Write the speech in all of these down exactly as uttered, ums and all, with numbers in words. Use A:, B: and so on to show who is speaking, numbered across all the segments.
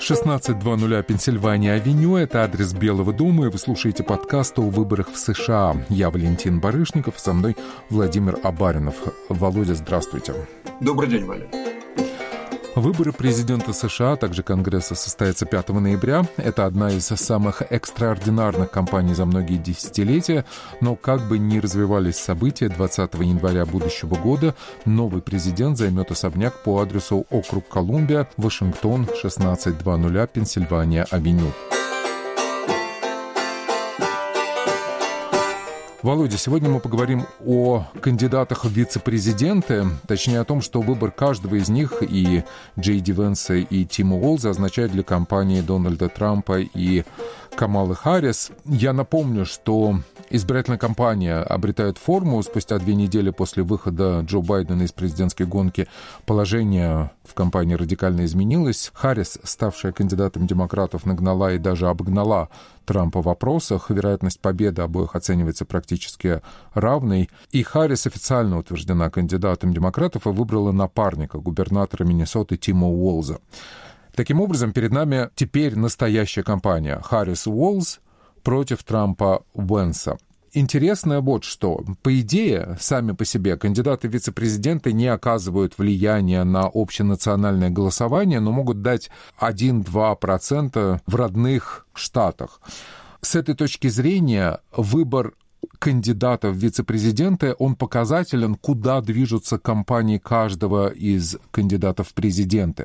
A: шестнадцать двадцать Пенсильвания-авеню – это адрес Белого дома, и вы слушаете подкаст о выборах в США. Я Валентин Барышников, со мной Владимир Абаринов. Володя, здравствуйте.
B: Добрый день, Валя.
A: Выборы президента США, а также Конгресса, состоятся пятого ноября. Это одна из самых экстраординарных кампаний за многие десятилетия. Но как бы ни развивались события, двадцатого января будущего года новый президент займет особняк по адресу округ Колумбия, Вашингтон, шестнадцать двадцать, Пенсильвания-авеню. Володя, сегодня мы поговорим о кандидатах в вице-президенты, точнее о том, что выбор каждого из них, и Джей Ди Венса, и Тима Уолза, означает для кампании Дональда Трампа и Камалы Харрис. Я напомню, что избирательная кампания обретает форму спустя две недели после выхода Джо Байдена из президентской гонки. Положение в кампании радикально изменилось. Харрис, ставшая кандидатом демократов, нагнала и даже обогнала Трампа в опросах. Вероятность победы обоих оценивается практически равной. И Харрис официально утверждена кандидатом демократов и выбрала напарника, губернатора Миннесоты Тима Уолза. Таким образом, перед нами теперь настоящая кампания Харрис-Уолз против Трампа-Венса. Интересно вот что. По идее, сами по себе кандидаты в вице-президенты не оказывают влияния на общенациональное голосование, но могут дать один-два процента в родных штатах. С этой точки зрения выбор кандидатов в вице-президенты, он показателен, куда движутся кампании каждого из кандидатов в президенты.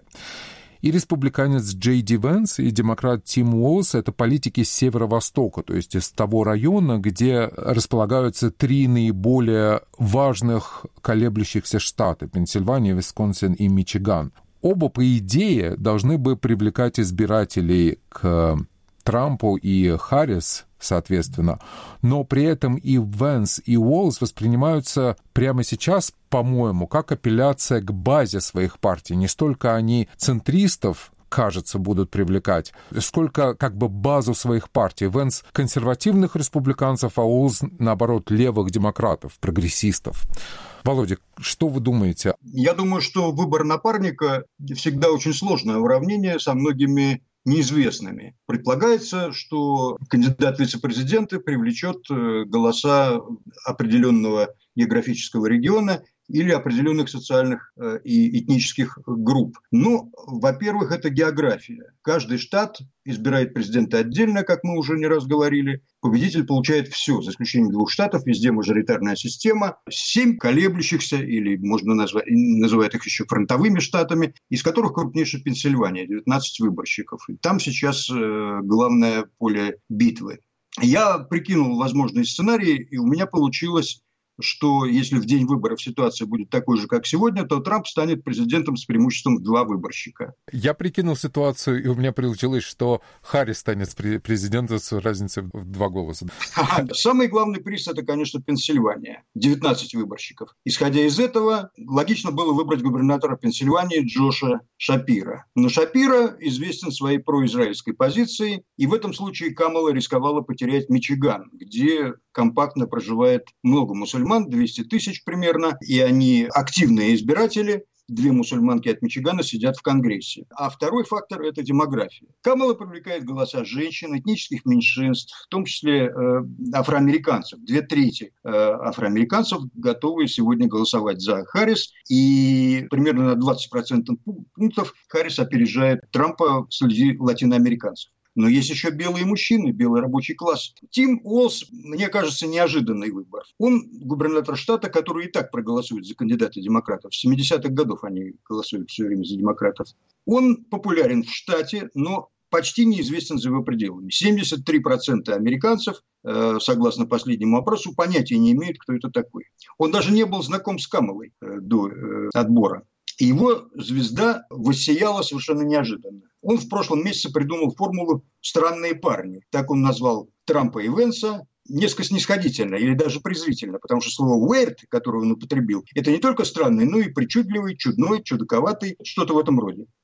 A: И республиканец Джей Ди Венс, и демократ Тим Уолз — это политики с северо-востока, то есть из того района, где располагаются три наиболее важных колеблющихся штата — Пенсильвания, Висконсин и Мичиган. Оба, по идее, должны бы привлекать избирателей к Трампу и Харрис, соответственно, но при этом и Венс, и Уолз воспринимаются прямо сейчас, по-моему, как апелляция к базе своих партий. Не столько они центристов, кажется, будут привлекать, сколько как бы базу своих партий. Венс — консервативных республиканцев, а Уолз, наоборот, левых демократов, прогрессистов. Володя, что вы думаете?
B: Я думаю, что выбор напарника всегда очень сложное уравнение со многими неизвестными. Предполагается, что кандидат в вице-президенты привлечет голоса определенного географического региона или определенных социальных и этнических групп. Но, во-первых, это география. Каждый штат избирает президента отдельно, как мы уже не раз говорили. Победитель получает все, за исключением двух штатов, везде мажоритарная система. Семь колеблющихся, или можно назвать, называть их еще фронтовыми штатами, из которых крупнейшая Пенсильвания, девятнадцать выборщиков. И там сейчас э, главное поле битвы. Я прикинул возможные сценарии, и у меня получилось, что если в день выборов ситуация будет такой же, как сегодня, то Трамп станет президентом с преимуществом в два выборщика.
A: Я прикинул ситуацию, и у меня получилось, что Харрис станет президентом с разницей в два голоса.
B: Самый главный приз – это, конечно, Пенсильвания. девятнадцать выборщиков. Исходя из этого, логично было выбрать губернатора Пенсильвании Джоша Шапира. Но Шапира известен своей произраильской позицией, и в этом случае Камала рисковала потерять Мичиган, где компактно проживает много мусульман, двести тысяч примерно, и они активные избиратели. Две мусульманки от Мичигана сидят в Конгрессе. А второй фактор – это демография. Камала привлекает голоса женщин, этнических меньшинств, в том числе э, афроамериканцев. Две трети э, афроамериканцев готовы сегодня голосовать за Харрис, и примерно на двадцать процентов пунктов Харрис опережает Трампа среди латиноамериканцев. Но есть еще белые мужчины, белый рабочий класс. Тим Уолз, мне кажется, неожиданный выбор. Он губернатор штата, который и так проголосует за кандидата демократов. С семидесятых годов они голосуют все время за демократов. Он популярен в штате, но почти неизвестен за его пределами. семьдесят три процента американцев, э, согласно последнему опросу, понятия не имеют, кто это такой. Он даже не был знаком с Камалой э, до э, отбора. И его звезда воссияла совершенно неожиданно. Он в прошлом месяце придумал формулу «странные парни». Так он назвал Трампа и Венса, несколько снисходительно или даже презрительно, потому что слово «weird», которое он употребил, это не только странный, но и причудливый, чудной, чудаковатый, что-то в этом роде.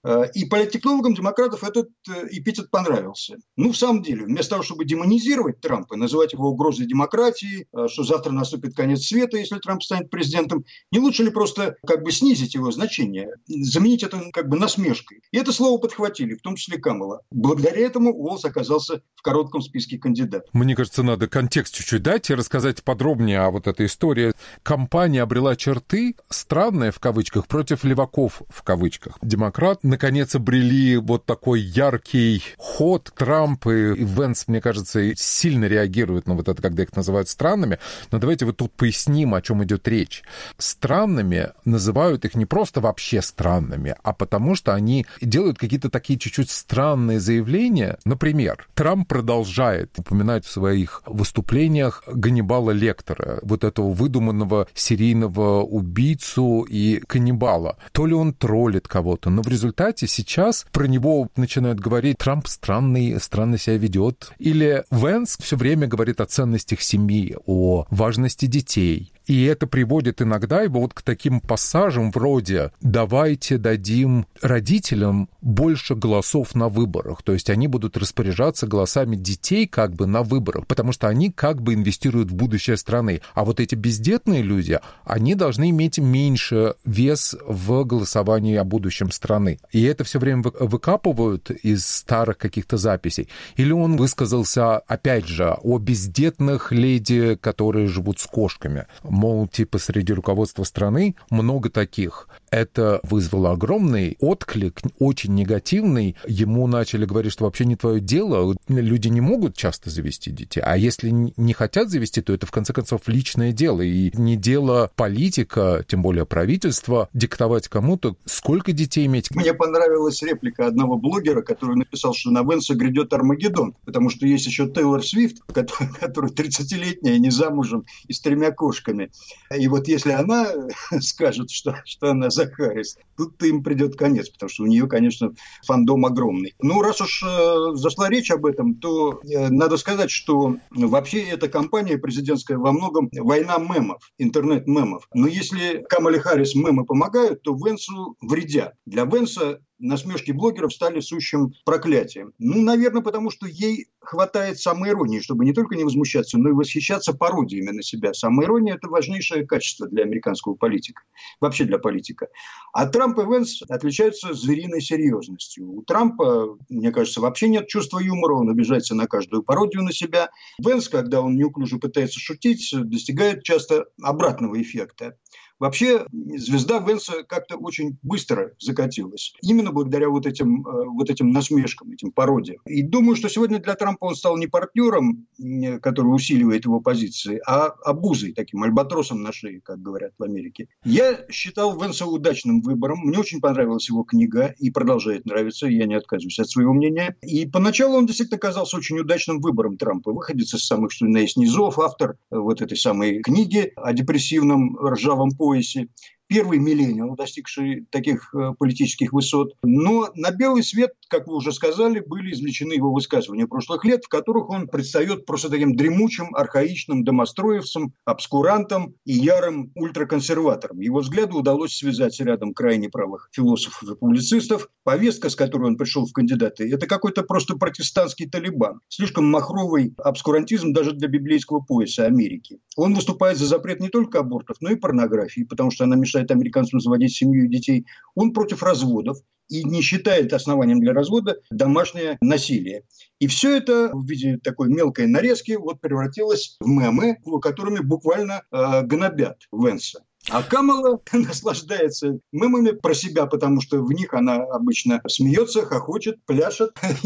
B: И политтехнологам демократов этот эпитет понравился. Ну, в самом деле, вместо того, чтобы демонизировать Трампа, называть его угрозой демократии, что завтра наступит конец света, если Трамп станет президентом, не лучше ли просто как бы снизить его значение, заменить это как бы насмешкой? И это слово подхватили, в том числе Камала. Благодаря этому Уоллс оказался в коротком списке кандидатов.
A: Мне кажется, надо контекст чуть-чуть дать и рассказать подробнее о вот этой истории. Компания обрела черты, странные в кавычках, против леваков в кавычках. Демократ наконец обрели вот такой яркий ход. Трамп и Венс, мне кажется, сильно реагируют на вот это, когда их называют странными. Но давайте вот тут поясним, о чем идет речь. Странными называют их не просто вообще странными, а потому что они делают какие-то такие чуть-чуть странные заявления. Например, Трамп продолжает упоминать в своих выступлениях Ганнибала Лектора, вот этого выдуманного серийного убийцу и каннибала. То ли он троллит кого-то, но в результате сейчас про него начинают говорить: Трамп странный, странно себя ведет. Или Венс все время говорит о ценностях семьи, о важности детей. И это приводит иногда его вот к таким пассажам вроде «давайте дадим родителям больше голосов на выборах». То есть они будут распоряжаться голосами детей как бы на выборах, потому что они как бы инвестируют в будущее страны. А вот эти бездетные люди, они должны иметь меньше вес в голосовании о будущем страны. И это все время выкапывают из старых каких-то записей. Или он высказался, опять же, о бездетных леди, которые живут с кошками. Мол, типа, среди руководства страны много таких. Это вызвало огромный отклик, очень негативный. Ему начали говорить, что вообще не твое дело, люди не могут часто завести детей. А если не хотят завести, то это, в конце концов, личное дело. И не дело политика, тем более правительства, диктовать кому-то, сколько детей иметь.
B: Мне понравилась реплика одного блогера, который написал, что на Венса грядет Армагеддон, потому что есть еще Тейлор Свифт, которая тридцатилетняя, не замужем и с тремя кошками. И вот если она скажет, что, что она за Харрис, тут им придет конец, потому что у нее, конечно, фандом огромный. Ну, раз уж э, зашла речь об этом, то э, надо сказать, что вообще эта кампания президентская во многом война мемов, интернет-мемов. Но если Камале Харрис мемы помогают, то Венсу вредят. Для Венса насмешки блогеров стали сущим проклятием. Ну, наверное, потому что ей хватает самоиронии, чтобы не только не возмущаться, но и восхищаться пародиями на себя. Самоирония – это важнейшее качество для американского политика, вообще для политика. А Трамп и Венс отличаются звериной серьезностью. У Трампа, мне кажется, вообще нет чувства юмора, он обижается на каждую пародию на себя. Венс, когда он неуклюже пытается шутить, достигает часто обратного эффекта. Вообще, звезда Венса как-то очень быстро закатилась. Именно благодаря вот этим, вот этим насмешкам, этим пародиям. И думаю, что сегодня для Трампа он стал не партнером, который усиливает его позиции, а обузой, таким альбатросом на шее, как говорят в Америке. Я считал Венса удачным выбором. Мне очень понравилась его книга и продолжает нравиться. Я не отказываюсь от своего мнения. И поначалу он действительно казался очень удачным выбором Трампа. Выходец из самых, что ни на есть, низов, автор вот этой самой книги о депрессивном ржавом поясе. Первый миллениал, достигший таких э, политических высот. Но на белый свет, как вы уже сказали, были извлечены его высказывания прошлых лет, в которых он предстает просто таким дремучим, архаичным домостроевцем, обскурантом и ярым ультраконсерватором. Его взгляду удалось связать рядом крайне правых философов и публицистов. Повестка, с которой он пришел в кандидаты, это какой-то просто протестантский талибан. Слишком махровый обскурантизм даже для библейского пояса Америки. Он выступает за запрет не только абортов, но и порнографии, потому что она мешает американцам заводить семью и детей. Он против разводов и не считает основанием для развода домашнее насилие. И все это в виде такой мелкой нарезки вот превратилось в мемы, которыми буквально э, гнобят Венса. А Камала наслаждается мемами про себя, потому что в них она обычно смеется, хохочет, пляшет.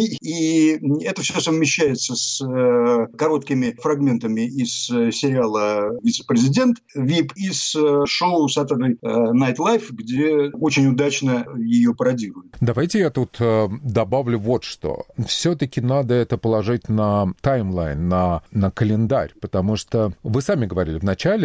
B: И это все совмещается с короткими фрагментами из сериала «Вице-президент» ви ай пи, из шоу Saturday Night Live, где очень удачно ее пародируют.
A: Давайте я тут добавлю вот что. Все-таки надо это положить на таймлайн, на, на календарь, потому что вы сами говорили в начале,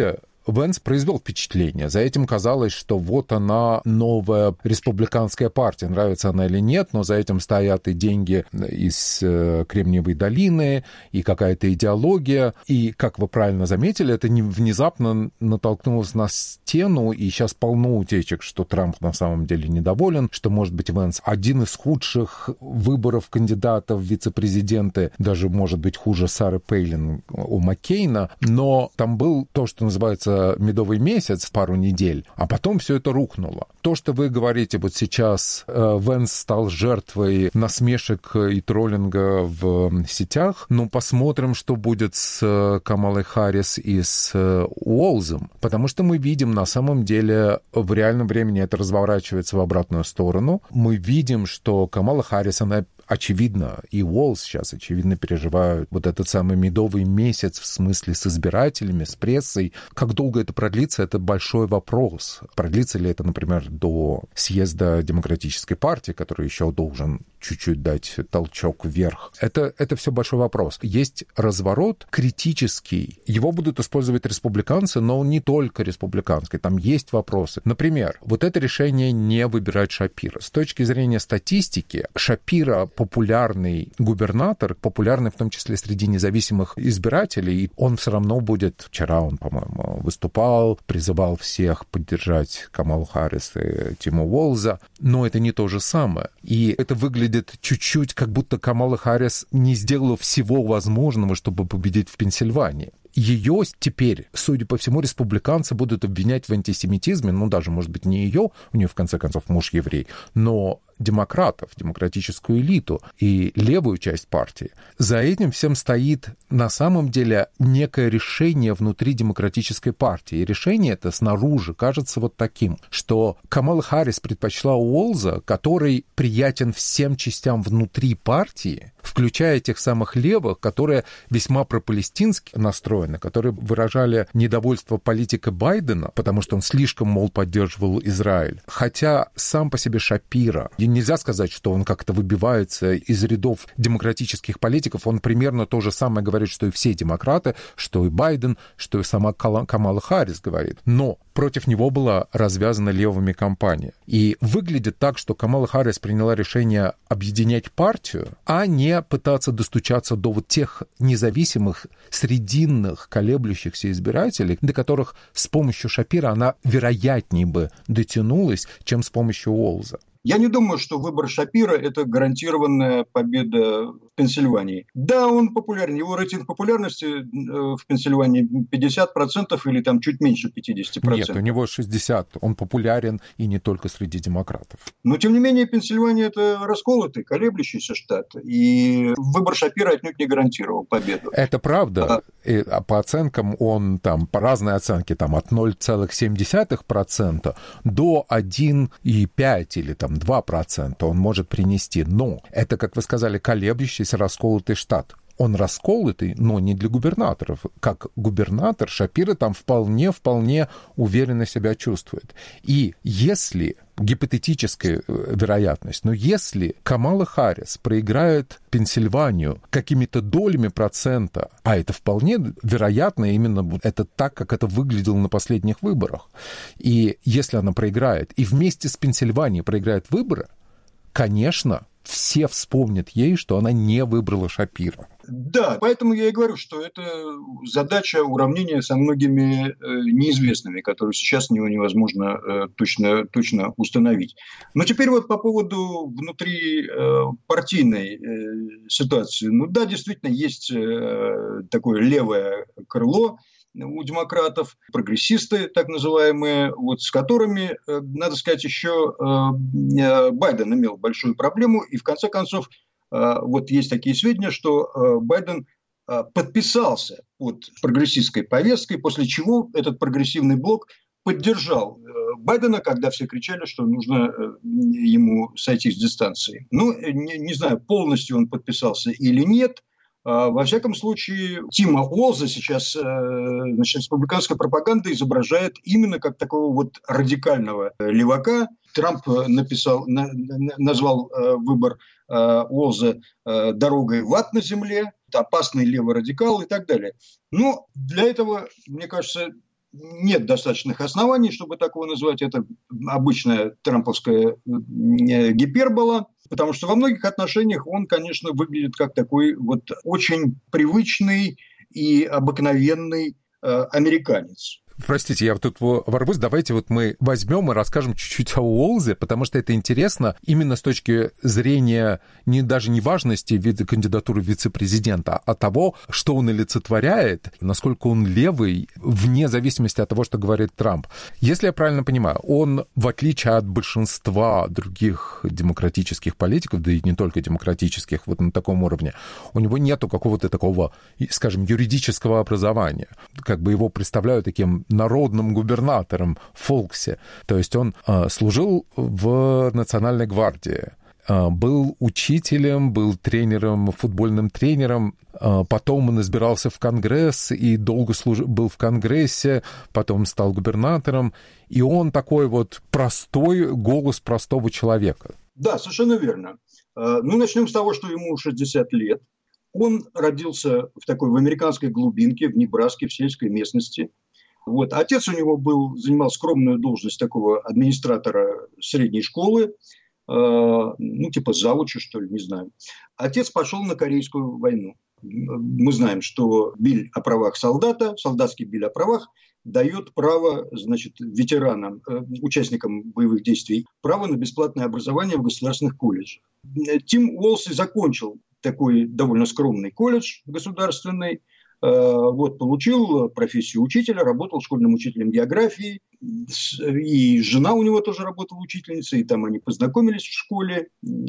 A: Венс произвел впечатление. За этим казалось, что вот она, новая республиканская партия, нравится она или нет, но за этим стоят и деньги из Кремниевой долины, и какая-то идеология. И, как вы правильно заметили, это не внезапно натолкнулось на стену, и сейчас полно утечек, что Трамп на самом деле недоволен, что, может быть, Венс один из худших выборов кандидатов в вице-президенты, даже, может быть, хуже Сары Пейлин у Маккейна, но там был то, что называется медовый месяц, пару недель, а потом все это рухнуло. То, что вы говорите, вот сейчас э, Венс стал жертвой насмешек и троллинга в сетях, ну, посмотрим, что будет с Камалой Харрис и с Уолзом, потому что мы видим, на самом деле, в реальном времени это разворачивается в обратную сторону. Мы видим, что Камала Харрис, она очевидно, и Уолз сейчас, очевидно, переживают вот этот самый медовый месяц в смысле с избирателями, с прессой. Как долго это продлится, это большой вопрос. Продлится ли это, например, до съезда Демократической партии, который еще должен чуть-чуть дать толчок вверх. Это, это все большой вопрос. Есть разворот критический. Его будут использовать республиканцы, но не только республиканский. Там есть вопросы. Например, вот это решение не выбирать Шапира. С точки зрения статистики, Шапира популярный губернатор, популярный в том числе среди независимых избирателей. И он все равно будет... Вчера он, по-моему, выступал, призывал всех поддержать Камалу Харрис и Тима Уолза. Но это не то же самое. И это выглядит чуть-чуть, как будто Камала Харрис не сделала всего возможного, чтобы победить в Пенсильвании. Ее теперь, судя по всему, республиканцы будут обвинять в антисемитизме, ну, даже, может быть, не ее, у нее, в конце концов, муж еврей, но демократов, демократическую элиту и левую часть партии. За этим всем стоит, на самом деле, некое решение внутри демократической партии. И решение это снаружи кажется вот таким, что Камала Харрис предпочла Уолза, который приятен всем частям внутри партии, включая тех самых левых, которые весьма пропалестински настроены, которые выражали недовольство политикой Байдена, потому что он слишком, мол, поддерживал Израиль. Хотя сам по себе Шапира, и нельзя сказать, что он как-то выбивается из рядов демократических политиков, он примерно то же самое говорит, что и все демократы, что и Байден, что и сама Камала Харрис говорит. Но против него была развязана левыми кампания. И выглядит так, что Камала Харрис приняла решение объединять партию, а не пытаться достучаться до вот тех независимых, срединных, колеблющихся избирателей, до которых с помощью Шапира она вероятнее бы дотянулась, чем с помощью Уолза.
B: Я не думаю, что выбор Шапира – это гарантированная победа в Пенсильвании. Да, он популярен. Его рейтинг популярности в Пенсильвании пятьдесят процентов или там чуть меньше пятьдесят процентов.
A: Нет, у него шестьдесят процентов. Он популярен и не только среди демократов.
B: Но, тем не менее, Пенсильвания – это расколотый, колеблющийся штат. И выбор Шапира отнюдь не гарантировал победу.
A: Это правда. А... И, а по оценкам он там, по разной оценке, там от ноль целых семь десятых процента до один целых пять десятых или там два процента он может принести. Но это, как вы сказали, колеблющийся, расколотый штат. Он расколотый, но не для губернаторов. Как губернатор Шапира там вполне-вполне уверенно себя чувствует. И если, гипотетическая вероятность, но если Камала Харрис проиграет Пенсильванию какими-то долями процента, а это вполне вероятно, именно это так, как это выглядело на последних выборах, и если она проиграет, и вместе с Пенсильванией проиграет выборы, конечно, все вспомнят ей, что она не выбрала Шапира.
B: Да, поэтому я и говорю, что это задача уравнения со многими э, неизвестными, которые сейчас невозможно э, точно, точно установить. Но теперь вот по поводу внутри э, партийной э, ситуации. Ну да, действительно, есть э, такое левое крыло у демократов, прогрессисты так называемые, вот, с которыми, надо сказать, еще Байден имел большую проблему, и в конце концов вот есть такие сведения, что Байден подписался под прогрессистской повесткой, после чего этот прогрессивный блок поддержал Байдена, когда все кричали, что нужно ему сойти с дистанции. Ну, не, не знаю, полностью он подписался или нет. Во всяком случае, Тима Уолза сейчас, значит, республиканская пропаганда изображает именно как такого вот радикального левака. Трамп написал, назвал выбор Уолза дорогой в ад на земле, опасный левый радикал и так далее. Но для этого, мне кажется, нет достаточных оснований, чтобы так его назвать. Это обычная трамповская гипербола, потому что во многих отношениях он, конечно, выглядит как такой вот очень привычный и обыкновенный э, американец.
A: Простите, я вот тут ворвусь. Давайте вот мы возьмем и расскажем чуть-чуть о Уолзе, потому что это интересно именно с точки зрения не, даже не важности вида кандидатуры вице-президента, а того, что он олицетворяет, насколько он левый, вне зависимости от того, что говорит Трамп. Если я правильно понимаю, он, в отличие от большинства других демократических политиков, да и не только демократических, вот на таком уровне, у него нету какого-то такого, скажем, юридического образования. Как бы его представляют таким народным губернатором в Фолксе. То есть он э, служил в Национальной гвардии, э, был учителем, был тренером, футбольным тренером, э, потом он избирался в Конгресс и долго служил, был в Конгрессе, потом стал губернатором. И он такой вот простой голос простого человека.
B: Да, совершенно верно. Ну, начнем с того, что ему шестьдесят лет. Он родился в такой, в американской глубинке, в Небраске, в сельской местности. Вот. Отец у него был, занимал скромную должность такого администратора средней школы, э, ну, типа завуча, что ли, не знаю. Отец пошел на Корейскую войну. Мы знаем, что биль о правах солдата, солдатский биль о правах, дает право, значит, ветеранам, э, участникам боевых действий, право на бесплатное образование в государственных колледжах. Тим Уолси закончил такой довольно скромный колледж государственный, вот, получил профессию учителя, работал школьным учителем географии, и жена у него тоже работала учительницей, и там они познакомились в школе.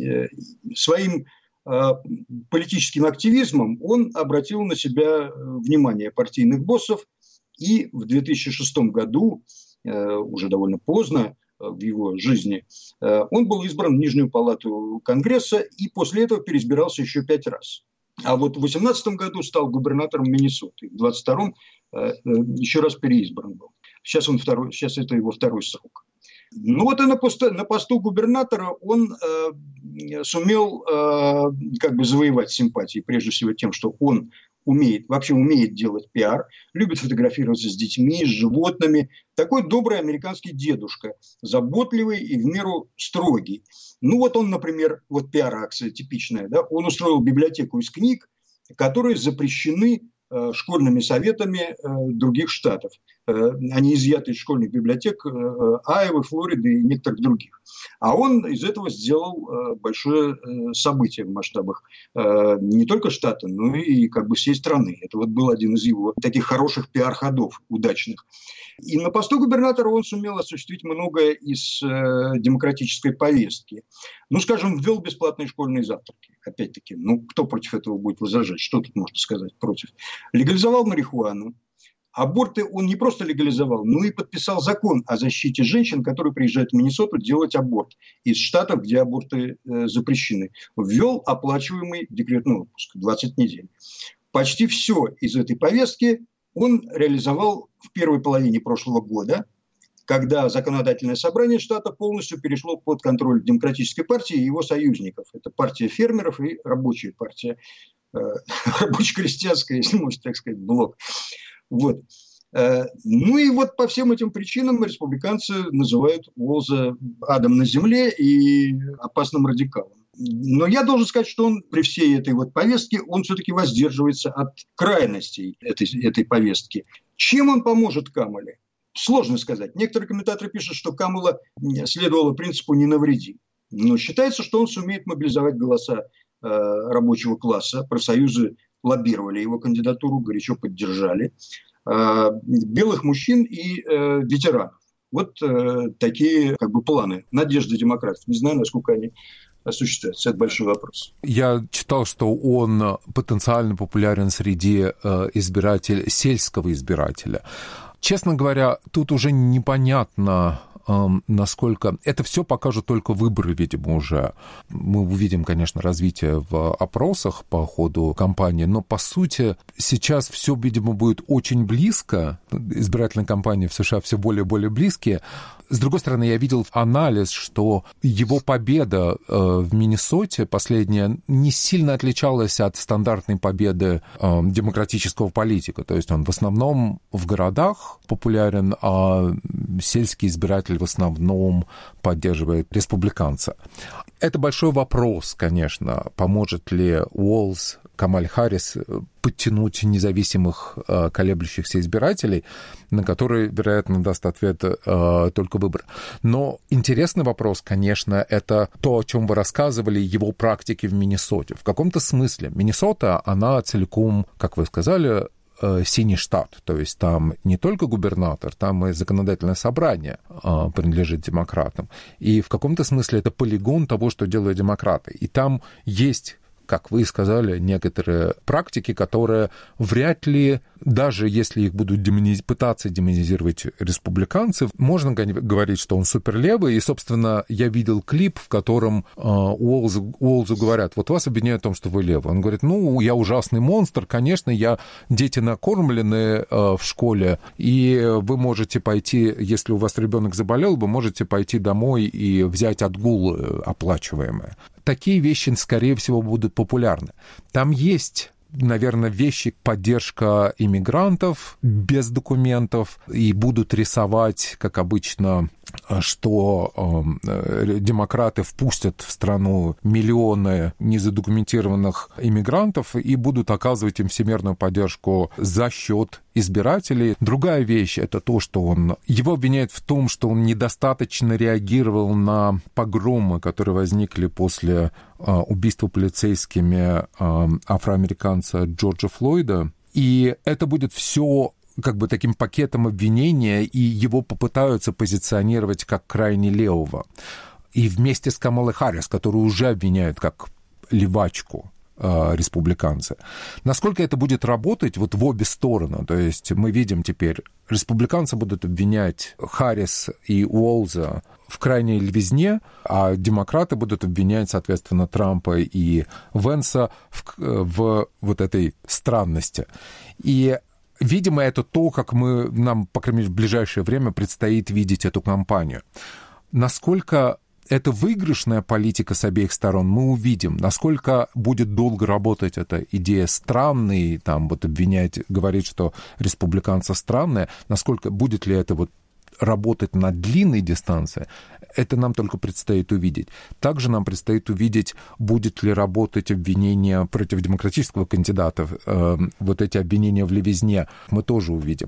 B: Своим политическим активизмом он обратил на себя внимание партийных боссов, и в две тысячи шестом году, уже довольно поздно в его жизни, он был избран в Нижнюю палату Конгресса и после этого переизбирался еще пять раз. А вот в две тысячи восемнадцатом году стал губернатором Миннесоты. В двадцать втором э, еще раз переизбран был. Сейчас, он второй, сейчас это его второй срок. Ну вот и на посту, на посту губернатора он э, сумел э, как бы завоевать симпатии, прежде всего тем, что он умеет, вообще умеет делать пиар, любит фотографироваться с детьми, с животными. Такой добрый американский дедушка, заботливый и в меру строгий. Ну вот он, например, вот пиар-акция типичная, да, он устроил библиотеку из книг, которые запрещены э, школьными советами э, других штатов. Э, они изъяты из школьных библиотек э, Айовы, Флориды и некоторых других. А он из этого сделал э, большое э, событие в масштабах э, не только штата, но и как бы всей страны. Это вот был один из его таких хороших пиар-ходов, удачных. И на посту губернатора он сумел осуществить многое из э, демократической повестки. Ну, скажем, ввел бесплатные школьные завтраки. Опять-таки, ну, кто против этого будет возражать? Что тут можно сказать против? Легализовал марихуану. Аборты он не просто легализовал, но и подписал закон о защите женщин, которые приезжают в Миннесоту делать аборт из штатов, где аборты э, запрещены. Ввел оплачиваемый декретный отпуск двадцать недель. Почти все из этой повестки он реализовал в первой половине прошлого года, когда законодательное собрание штата полностью перешло под контроль Демократической партии и его союзников. Это партия фермеров и рабочая партия, э, рабоче-крестьянская, если можно так сказать, блок. Вот. Ну и вот по всем этим причинам республиканцы называют Уолза адом на земле и опасным радикалом. Но я должен сказать, что он при всей этой вот повестке, он все-таки воздерживается от крайностей этой, этой повестки. Чем он поможет Камале? Сложно сказать. Некоторые комментаторы пишут, что Камала следовала принципу «не навреди». Но считается, что он сумеет мобилизовать голоса э, рабочего класса. Профсоюзы лоббировали его кандидатуру, горячо поддержали. Э, белых мужчин и э, ветеранов. Вот э, такие как бы планы. Надежды демократов. Не знаю, насколько они осуществляются. Это большой вопрос.
A: Я читал, что он потенциально популярен среди избирателей, сельского избирателя. Честно говоря, тут уже непонятно, насколько... Это все покажут только выборы, видимо, уже. Мы увидим, конечно, развитие в опросах по ходу кампании, но, по сути, сейчас все, видимо, будет очень близко. Избирательные кампании в США все более и более близкие. С другой стороны, я видел анализ, что его победа э, в Миннесоте последняя не сильно отличалась от стандартной победы э, демократического политика. То есть он в основном в городах популярен, а сельский избиратель в основном поддерживает республиканца. Это большой вопрос, конечно, поможет ли Уолз, Камаль Харрис подтянуть независимых э, колеблющихся избирателей, на которые, вероятно, даст ответ э, только выбор. Но интересный вопрос, конечно, это то, о чем вы рассказывали, его практики в Миннесоте. В каком-то смысле Миннесота, она целиком, как вы сказали, э, синий штат. То есть там не только губернатор, там и законодательное собрание э, принадлежит демократам. И в каком-то смысле это полигон того, что делают демократы. И там есть, как вы сказали, некоторые практики, которые вряд ли, даже если их будут демониз... пытаться демонизировать республиканцы, можно говорить, что он суперлевый. И, собственно, я видел клип, в котором э, Уолзу, Уолзу говорят, вот вас обвиняют в том, что вы левый. Он говорит, ну, я ужасный монстр, конечно, я, дети накормлены э, в школе, и вы можете пойти, если у вас ребенок заболел, вы можете пойти домой и взять отгул оплачиваемый. Такие вещи, скорее всего, будут популярны. Там есть, наверное, вещи, поддержка иммигрантов без документов, и будут рисовать, как обычно, что э, демократы впустят в страну миллионы незадокументированных иммигрантов и будут оказывать им всемирную поддержку за счет избирателей. Другая вещь — это то, что он... Его обвиняют в том, что он недостаточно реагировал на погромы, которые возникли после э, убийства полицейскими э, афроамериканца Джорджа Флойда. И это будет все как бы таким пакетом обвинения, и его попытаются позиционировать как крайне левого. И вместе с Камалой Харрис, которую уже обвиняют как левачку, э, республиканцы. Насколько это будет работать вот в обе стороны? То есть мы видим теперь, республиканцы будут обвинять Харрис и Уолза в крайней левизне, а демократы будут обвинять, соответственно, Трампа и Венса в, в вот этой странности. И видимо, это то, как мы, нам, по крайней мере, в ближайшее время предстоит видеть эту кампанию. Насколько это выигрышная политика с обеих сторон, мы увидим. Насколько будет долго работать эта идея странной, там вот обвинять, говорить, что республиканцы странные, насколько будет ли это вот работать на длинной дистанции, это нам только предстоит увидеть. Также нам предстоит увидеть, будет ли работать обвинение против демократического кандидата. Э, вот эти обвинения в левизне мы тоже увидим.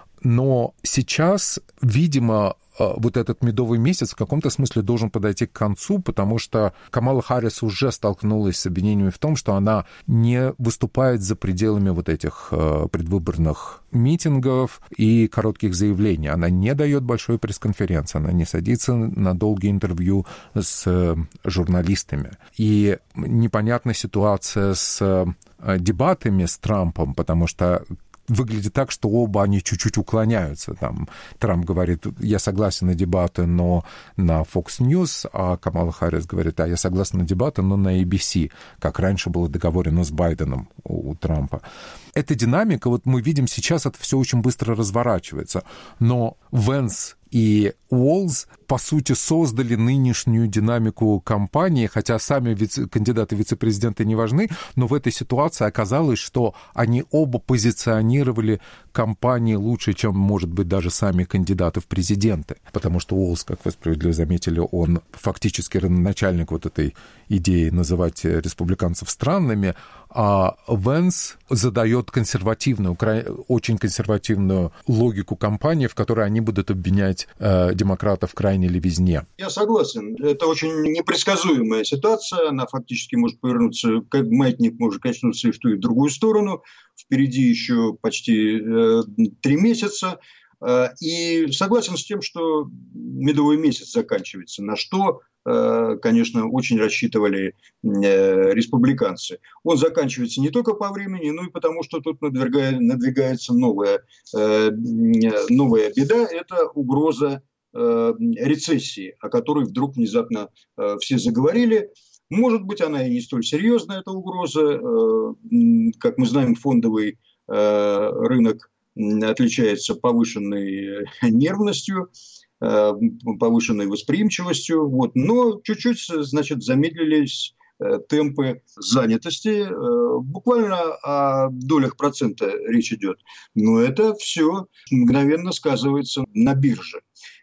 A: Но сейчас, видимо, вот этот медовый месяц в каком-то смысле должен подойти к концу, потому что Камала Харрис уже столкнулась с обвинениями в том, что она не выступает за пределами вот этих предвыборных митингов и коротких заявлений. Она не дает большой пресс-конференции, она не садится на долгие интервью с журналистами. И непонятна ситуация с дебатами с Трампом, потому что выглядит так, что оба они чуть-чуть уклоняются. Там Трамп говорит, я согласен на дебаты, но на Fox News, а Камала Харрис говорит, а я согласен на дебаты, но на эй би си, как раньше было договорено с Байденом у, у Трампа. Эта динамика, вот мы видим сейчас, это все очень быстро разворачивается. Но Венс и Уолз, по сути, создали нынешнюю динамику кампании, хотя сами вице- кандидаты вице-президента не важны, но в этой ситуации оказалось, что они оба позиционировали кампании лучше, чем, может быть, даже сами кандидаты в президенты. Потому что Уолз, как вы справедливо заметили, он фактически родоначальник вот этой идеи называть республиканцев странными, а Венс задает консервативную, очень консервативную логику кампании, в которой они будут обвинять э, демократов в крайней левизне.
B: Я согласен. Это очень непредсказуемая ситуация. Она фактически может повернуться, как маятник может качнуться и в ту, и в другую сторону. Впереди еще почти э, три месяца. И согласен с тем, что медовый месяц заканчивается, на что, конечно, очень рассчитывали республиканцы. Он заканчивается не только по времени, но и потому, что тут надвигается новая, новая беда – это угроза рецессии, о которой вдруг внезапно все заговорили. Может быть, она и не столь серьезная, эта угроза. Как мы знаем, фондовый рынок отличается повышенной нервностью, повышенной восприимчивостью. Вот. Но чуть-чуть, значит, замедлились темпы занятости. Буквально о долях процента речь идет. Но это все мгновенно сказывается на бирже.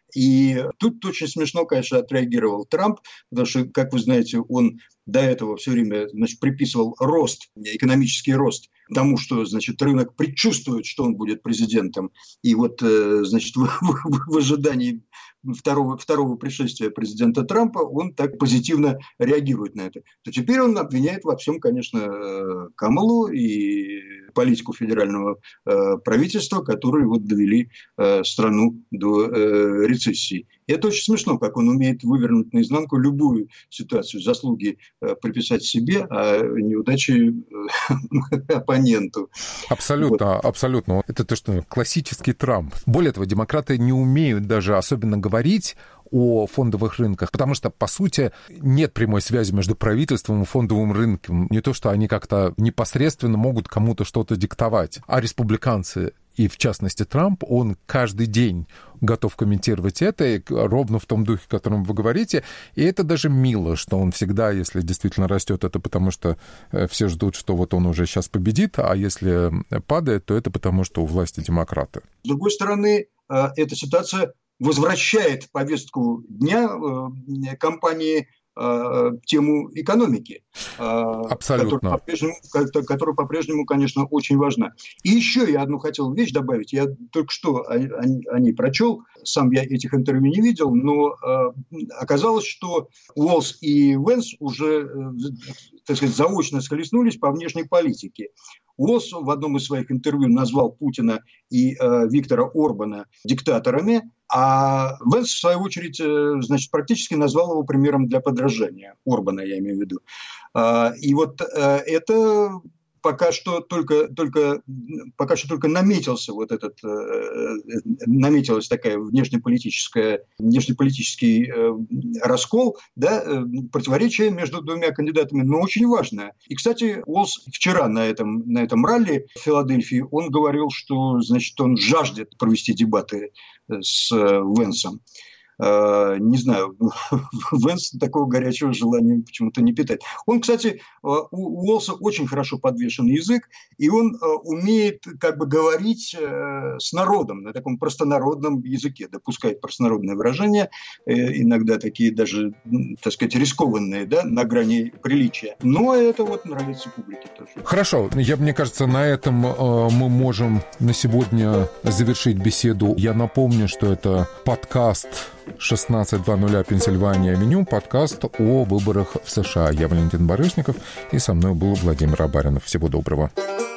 B: И тут очень смешно, конечно, отреагировал Трамп, потому что, как вы знаете, он до этого все время, значит, приписывал рост, экономический рост тому, что, значит, рынок предчувствует, что он будет президентом. И вот, значит, в, в, в ожидании второго, второго пришествия президента Трампа он так позитивно реагирует на это. То теперь он обвиняет во всем, конечно, Камалу и политику федерального правительства, которые вот довели страну до рецессии. И это очень смешно, как он умеет вывернуть наизнанку любую ситуацию, заслуги приписать себе, а неудачи оппоненту.
A: Абсолютно, вот. абсолютно. Это то, что классический Трамп. Более того, демократы не умеют даже особенно говорить о фондовых рынках, потому что, по сути, нет прямой связи между правительством и фондовым рынком. Не то, что они как-то непосредственно могут кому-то что-то диктовать, а республиканцы, и в частности Трамп, он каждый день готов комментировать это, и ровно в том духе, о котором вы говорите. И это даже мило, что он всегда, если действительно растет, это потому что все ждут, что вот он уже сейчас победит, а если падает, то это потому что у власти демократы.
B: С другой стороны, эта ситуация возвращает в повестку дня кампании тему экономики,
A: Абсолютно.
B: Которая по-прежнему, которая по-прежнему, конечно, очень важна. И еще я одну хотел вещь добавить. Я только что о, о, о ней прочел. Сам я этих интервью не видел, но оказалось, что Уоллс и Венс уже, так сказать, заочно схлестнулись по внешней политике. Уоллс в одном из своих интервью назвал Путина и э, Виктора Орбана диктаторами, а Венс, в свою очередь, э, значит, практически назвал его примером для подражания. Орбана, я имею в виду. Э, и вот э, это пока что только, только, пока что только наметился вот этот, э, наметилась такая внешнеполитическая, внешнеполитический э, раскол, да, э, противоречие между двумя кандидатами, но очень важное. И, кстати, Уоллс вчера на этом, на этом ралли в Филадельфии, он говорил, что, значит, он жаждет провести дебаты с э, Венсом. Не знаю, Венс такого горячего желания почему-то не питает. Он, кстати, у Уоллса очень хорошо подвешен язык, и он умеет как бы говорить с народом на таком простонародном языке, допускает простонародные выражения, иногда такие даже, так сказать, рискованные, да, на грани приличия. Но это вот нравится публике тоже.
A: Хорошо, я, мне кажется, на этом мы можем на сегодня завершить беседу. Я напомню, что это подкаст шестнадцать двадцать Пенсильвания Авеню, подкаст о выборах в США. Я Валентин Барышников, и со мной был Владимир Абаринов. Всего доброго.